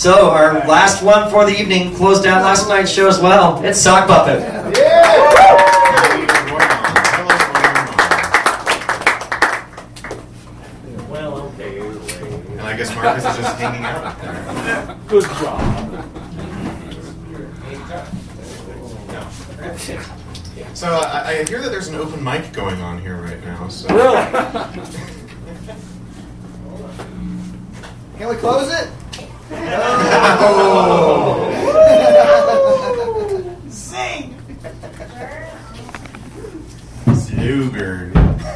So our last one for the evening closed out last night's show as well. It's Sock Puppet. Well, okay. And I guess Marcus is just hanging out up there. Good job. So I hear that there's an open mic going on here right now. So. Really? Can we close it? Sing! Slow burn.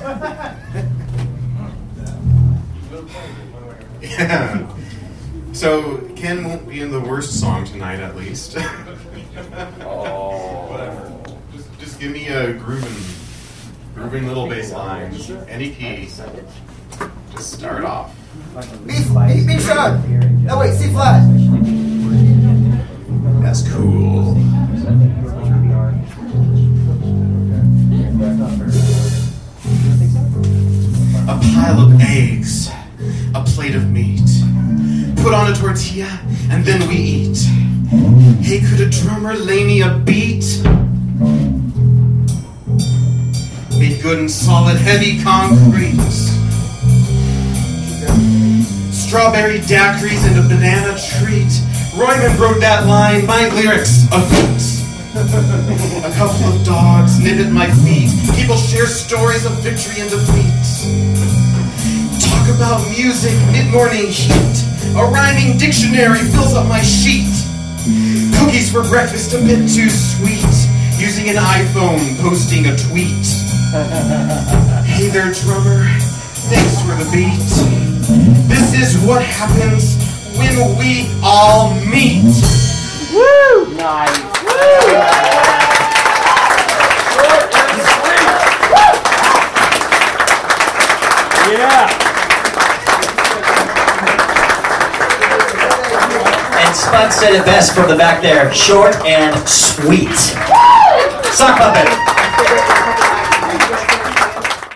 Yeah. So Ken won't be in the worst song tonight, at least. Whatever. Just give me a grooving little bass line, any key. Just start off. B sharp. No wait, C flat. That's cool. A pile of eggs, a plate of meat. Put on a tortilla, and then we eat. Hey, could a drummer lay me a beat? Made good and solid, heavy concrete. Strawberry daiquiris and a banana treat. Royman wrote that line, my lyrics, a feat. A couple of dogs nip at my feet. People share stories of victory and defeat. Talk about music, mid-morning heat. A rhyming dictionary fills up my sheet. Cookies for breakfast, a bit too sweet. Using an iPhone, posting a tweet. Hey there, drummer, thanks for the beat. This is what happens when we all meet. Woo! Nice. Woo! Yeah. And Spud said it best from the back there. Short and sweet. Sock Puppet.